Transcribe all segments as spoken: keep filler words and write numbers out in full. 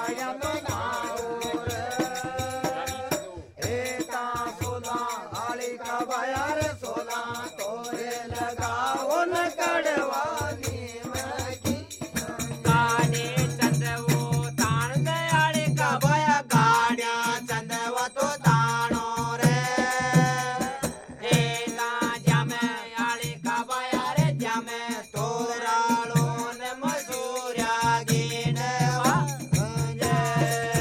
Yeah.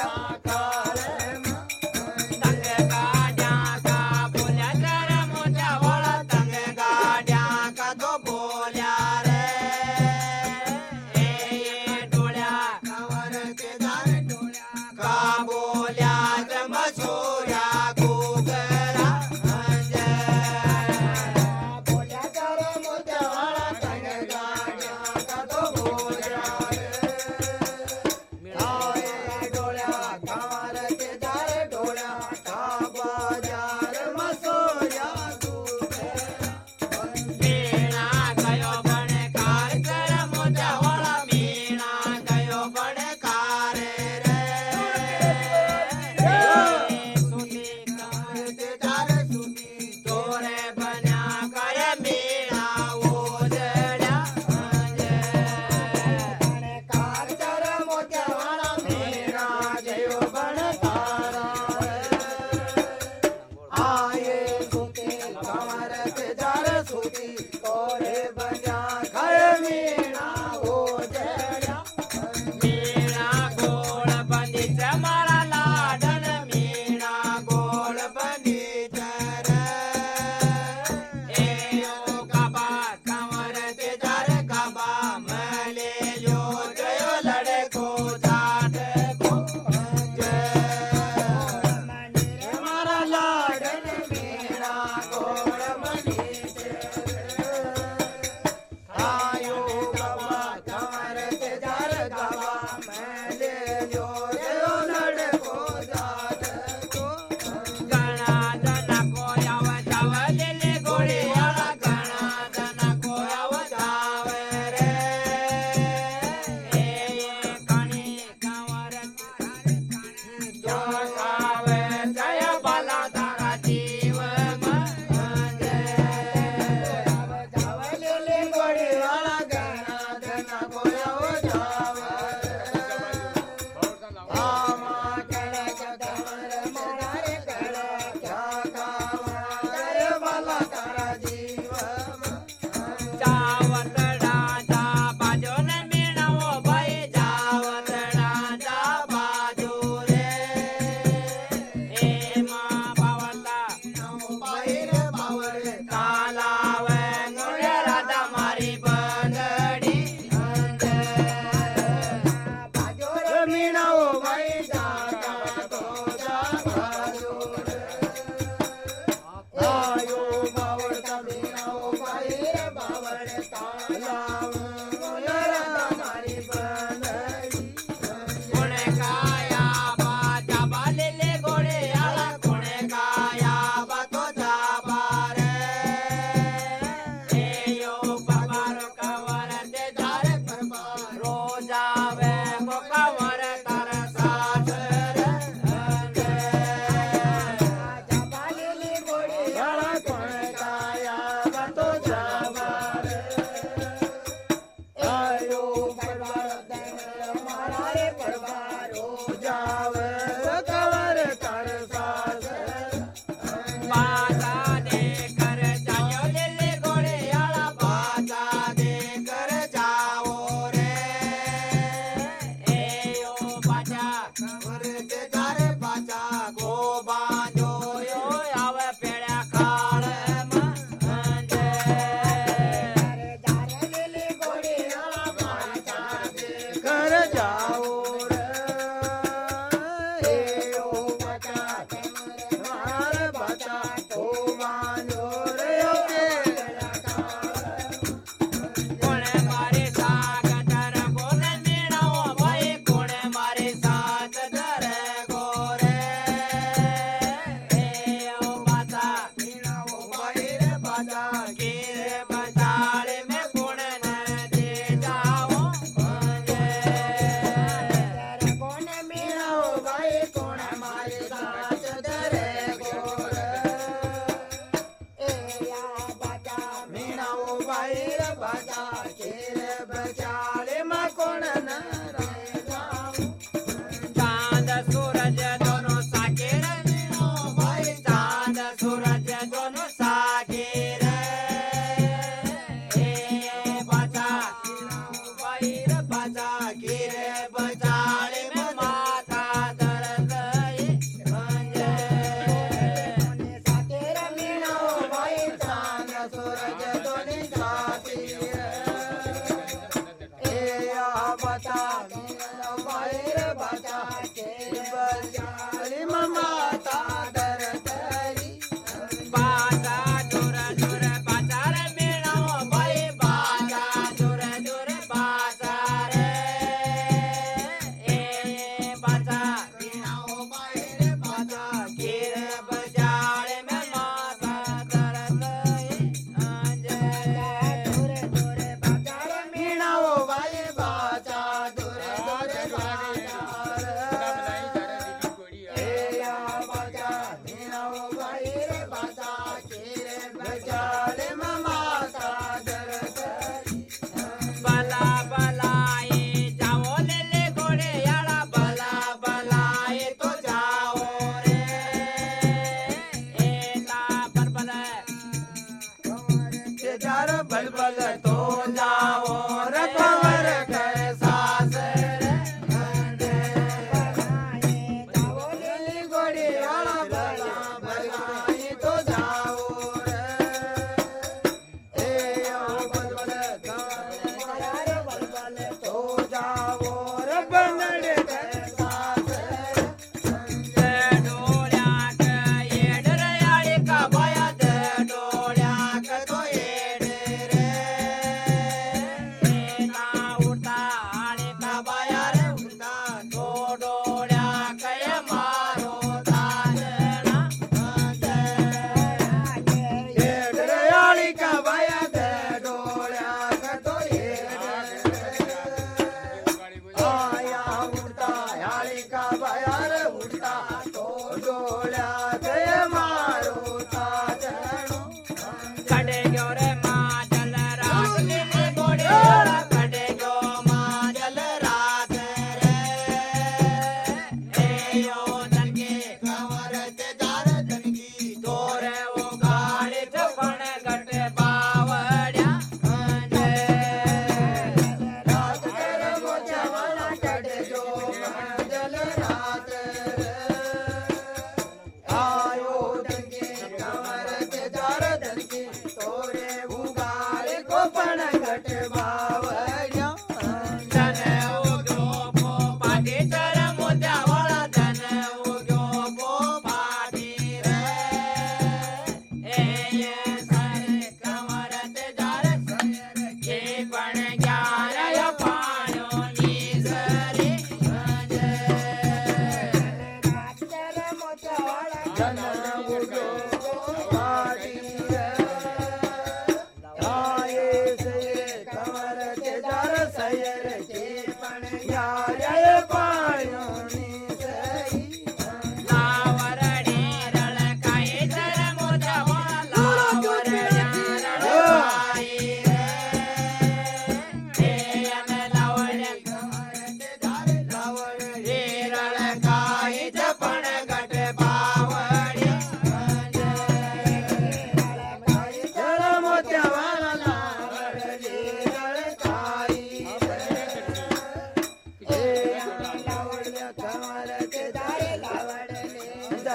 मैं ले लो लड़को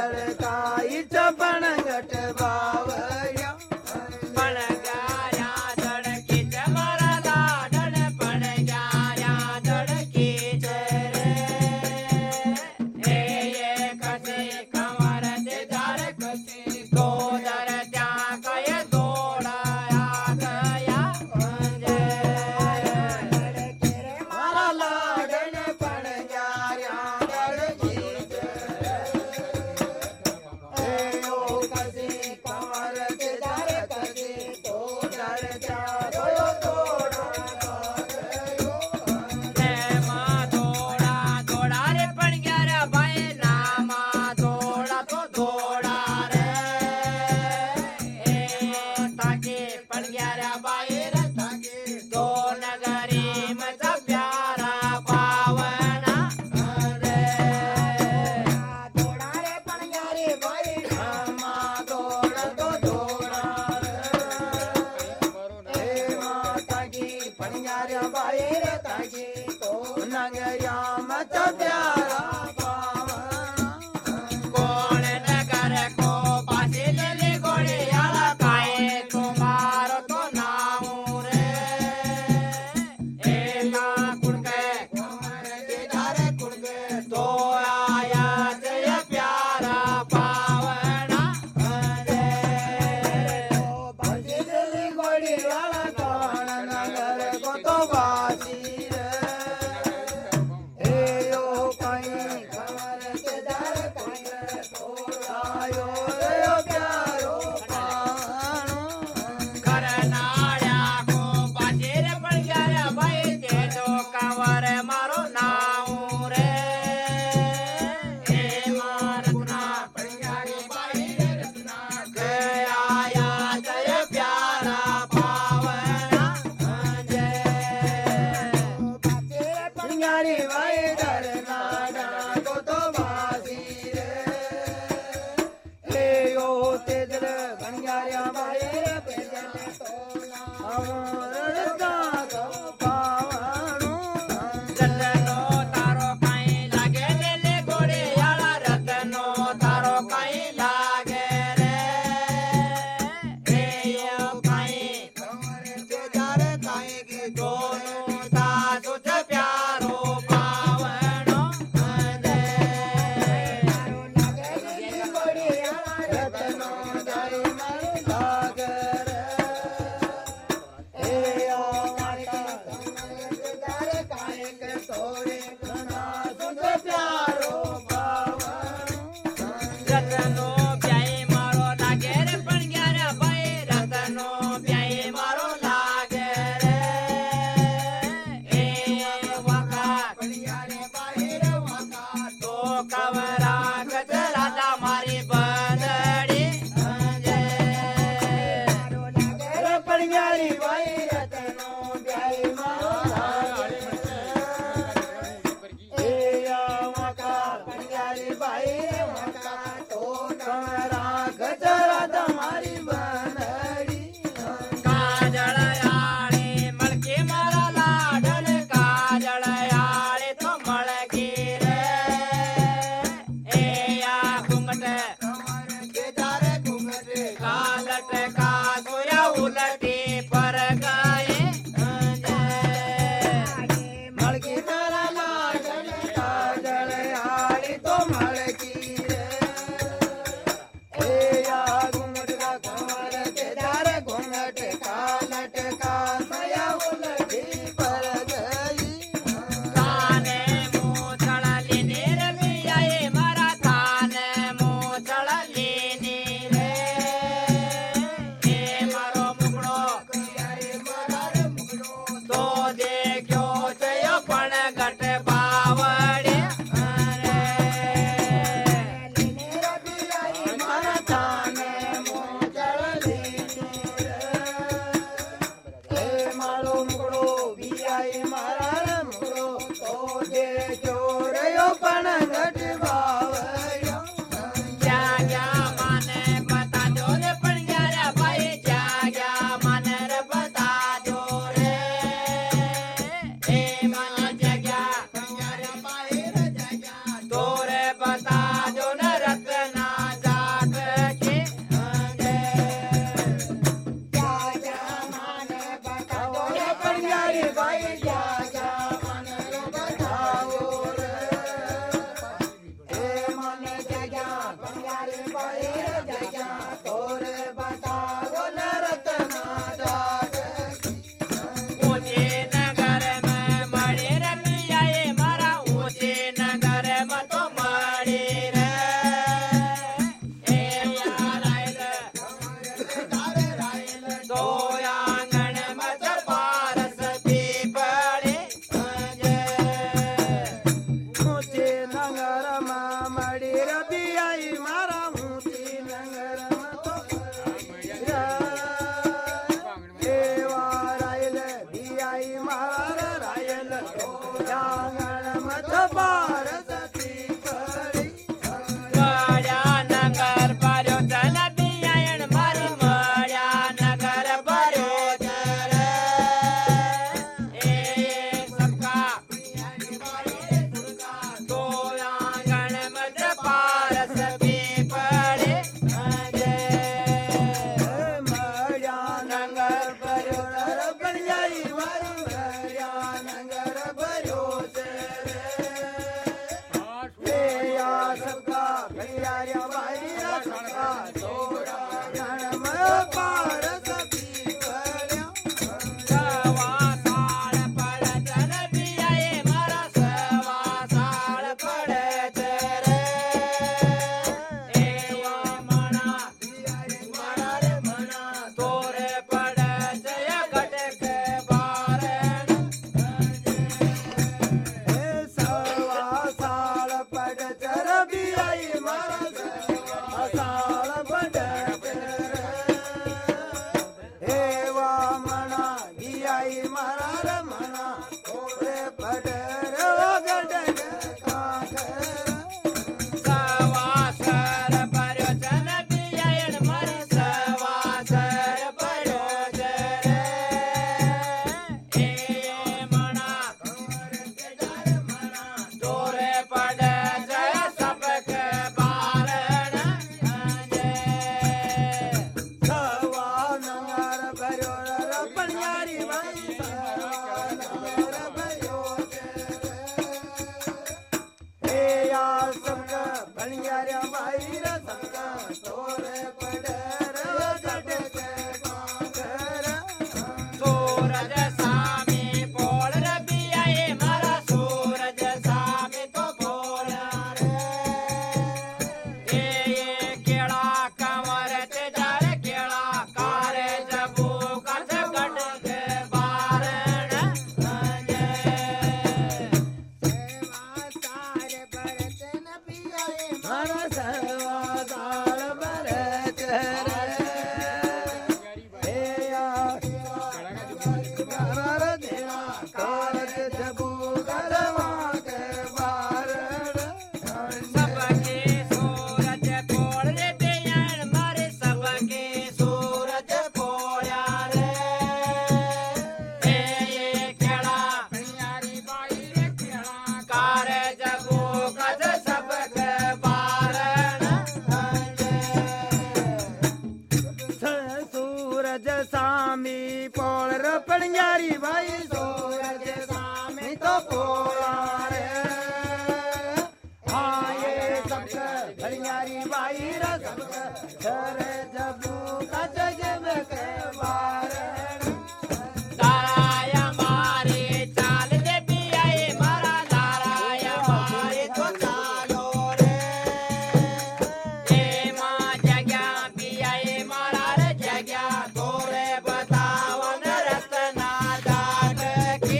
धड़काई चपण घट बावरिया रबी आई मारा मोती नगर देवा रायल भी आई मारा रायल जांगण मत बार सती पड़ी मळ्या नगर पर्यो जन बियायण मारी मळ्या नगर पर्यो जर ए सबका तो आंगण मत पारस भी पड़े मळ्या नगर पर्यो रबणियाई मारी मळ्या नगर पर्यो या सबका भैया भाई सबका तोरा गण पार सभी पड़या सवा साल पड़ जन बियाए मारा सवा साल पड़ जर ए मना मना रे मना तोरे पड़ जय घटक बारण सवा साल पड़ चर भी आई मारा सवा साल पड़ हे वा मना भी आई मारा रमना थोड़े पड़ गडग सवा सर पर्यो जन बियायण मारी सवा सर पर्यो जर ए मना तोरे पड़ जय सबक बारण सवा नंगर भरो रपणियारी भाई सवा नंगर भरो हे या सबका भणियारी भाई रे सबका तोरे पड़ गडग सूरज सामी पोल रबियाए मारा सूरज सामी तो पोला रे ए ये केड़ा कंवर ते जारे केड़ा कारे जबू कथ गट के बारण मारा सवा साल भरत हे या कर देना कारज जबू गलवा के बारण सबके सूरज पोल रे बेयण मारे सबके सूरज पोला रे ए ये केड़ा पियारी बाई रे केड़ा कारे जगो कद सबके बारण सूरज सामी पोल रपणियारी भाई सूरज सामी तो पोला रे हाँ ये सबका भणियारी भाई रे सबका घर जबू का जग के बारण ताराया मारे चाल दे बियाए मारा ताराया मारे तो चालो रे ए मां जग्या बियाए मारा रे जग्या तोरे बतावन रत्ना डाक की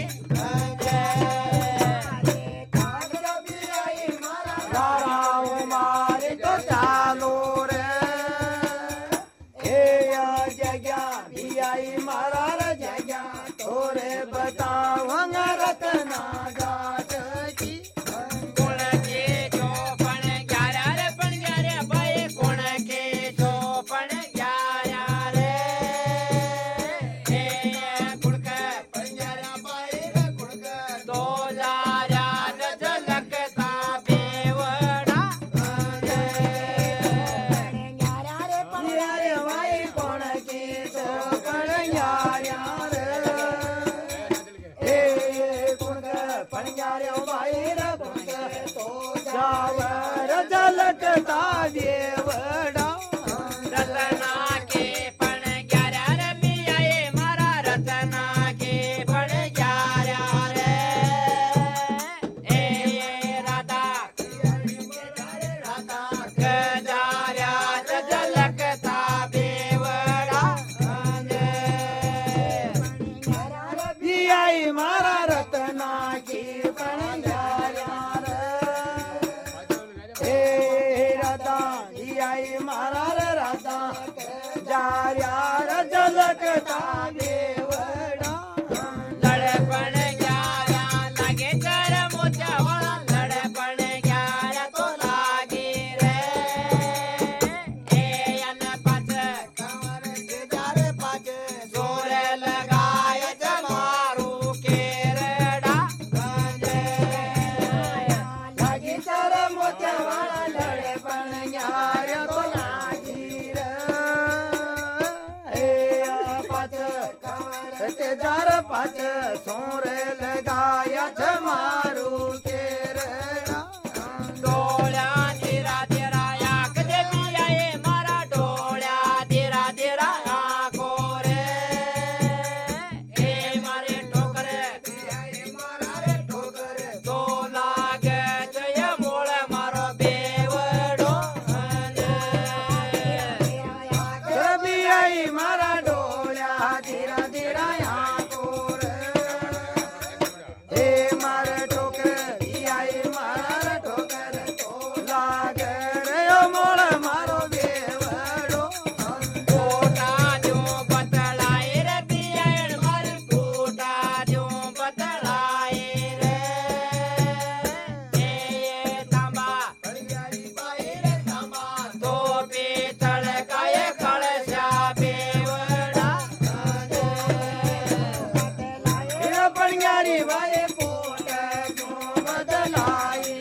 ताराओ मारे तो चालो रे हे या जग्या भी आई मारा रे जग्या तोरे बतावंग रत्ना गाट की कोण के चोपन ग्यारह रे पण ग्यारह भाई कोण के चोपन ग्यारह रे ए कुड़क पंजरा भाई रे कुड़क तो जारा झलकता बेवड़ा यारे भाई कोण की तो पणयार्या रे हे कुणक पणयार्या भाई रे कुणक तो जावर झलकता देवड़ा रतना के पण ग्यारह रे बियाए मारा रतना के पण ग्यारह रे ए राधा राधा गजारा झलकता बेवड़ा भी आई मारा रत्ना की पणयार्या रे हे राधा आई मारा रे राधा जार यार झलकता बेवड़ा लड़पण ग्यारा लागे कर मोत्यावाळा लड़पण ग्यारा तो लागे रे ए अन पाच कमर के जारे पाचे जोर लगाय जमारू केरडा लागी तर मोत्यावाळा लडपण यार तो लागी रे ए पाच कमर के जार पाच सोर लगाया जमारू केरडा डोळ्या धीरा धीरा याक देवी आहे मारा डोळ्या धीरा धीरा आको रे ए मारे ठोकर मारा रे ठोकर तो लागे जय मोळ मारो बेवडो कभी आई मारा डोळ्या धीरा धीरा या कोर हे मार ठोकर आई मारा ठोकर तो लागे रे मोळ मारो बेवडो कोटा जो बतलाए रे बियाण मार कोटा जो बतलाए रे ए तांबा हरियारी बाई रे थांबा तो पितळ काय कळशा बेवडा हे पणगारी बाई पोट जो बदलाई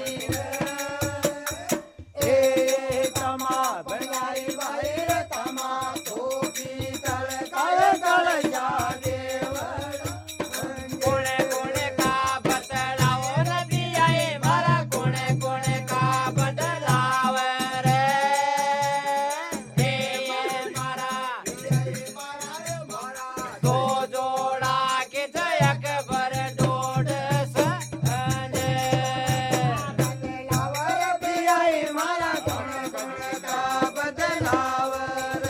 रे ए तमा पणगारी बाई रे तमा तो पीतळ काय कळया देवडा कोणे कोणे का बतलाव रे बियाए मारा कोणे कोणे का बदलाव रे ए मारा तो जोडा के जयक भर डोडस अने बदलावर बियाई मारा कोण कोण का बदलावर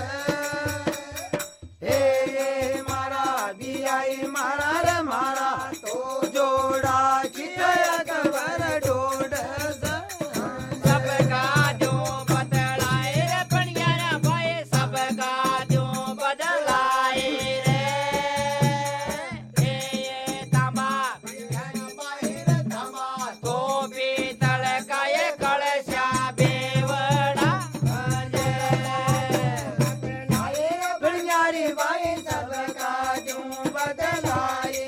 हे मारा बियाई मारा रे मारा तो जोडा चितयक वर डोडस सबका जो बदलाए रे पणियारा भाई सबका जो बदलाए रे ए तांबा तो पीतळ काय कळशा बेवडा बड़ियारी बाई सबका जो बदलाई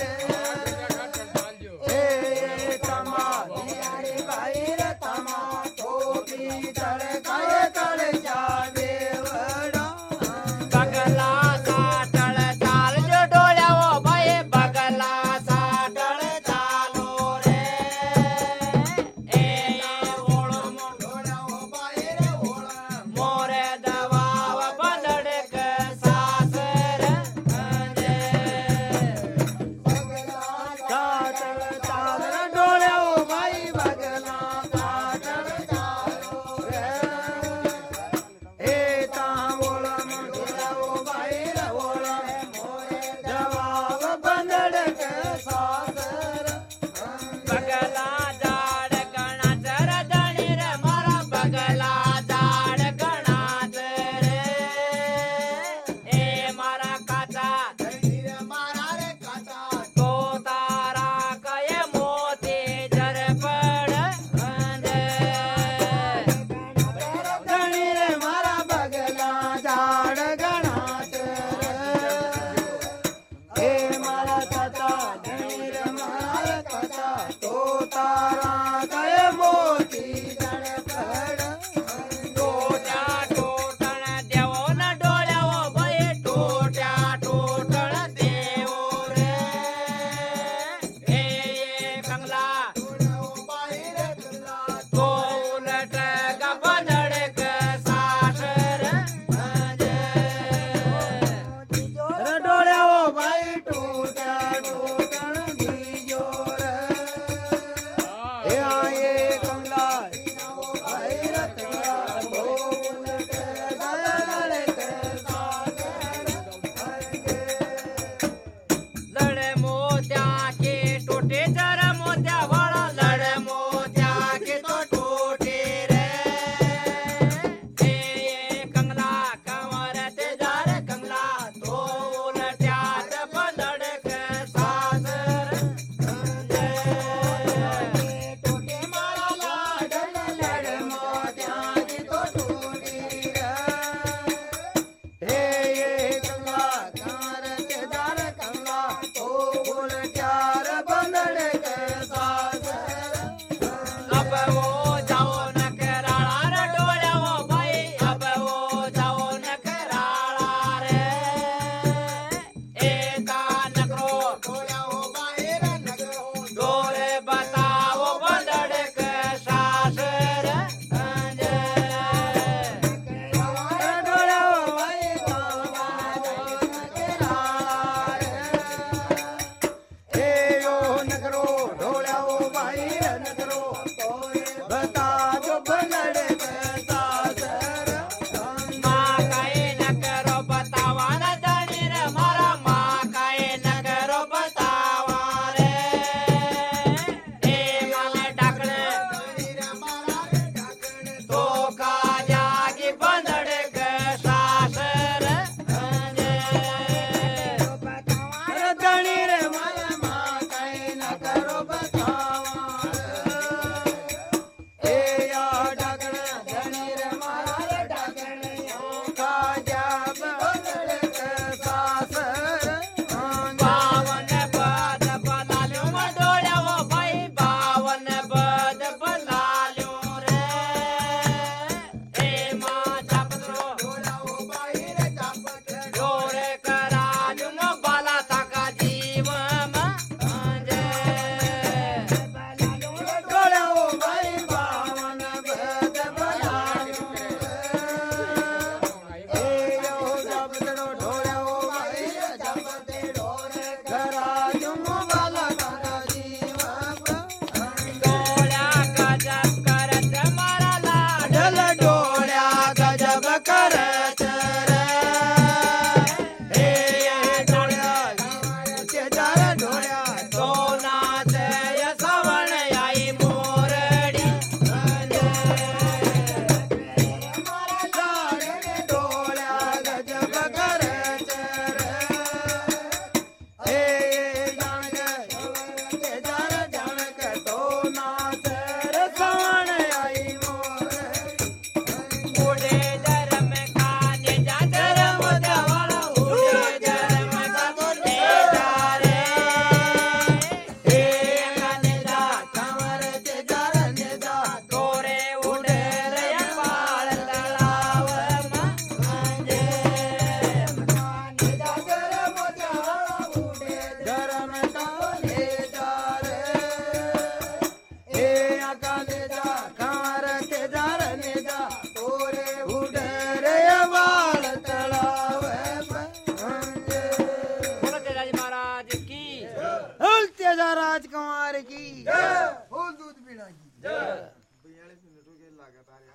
रे हे तमा बियारी बाई रे तमा तो पीतळ काय कळशा बेवडा बगला साटळ चाल जो डोळ्यावो बाई बगला साटळ चालो रे ए ओळो मोरे दवाव बदडक सासर काटळ चाल डोळ्या बाई बगला काटळ चालो रे करे चरे हे ढोलिया के जार ढोलिया तो नाच ये सावन आई मोरड़ी ढोलिया गजब करे चरे हे जान के जार जान के तो नाच रे सावन आई मोरे उड़े धर्म का नेजा धर्म दवाला उड़े धर्म का नेजा रे हे नेजा कंवर के जार नेजा गोरे उड़े रे पाल तलाव मांगे नेजा गर मोजा उड़े धर्म का नेजा रे हे आका नेजा कंवर के जार नेजा तोरे उड़े रे बाल तलाव मंजे बोलो तेजाजी महाराज की बोल तेजा राजकुमार की फूल दूध पीना की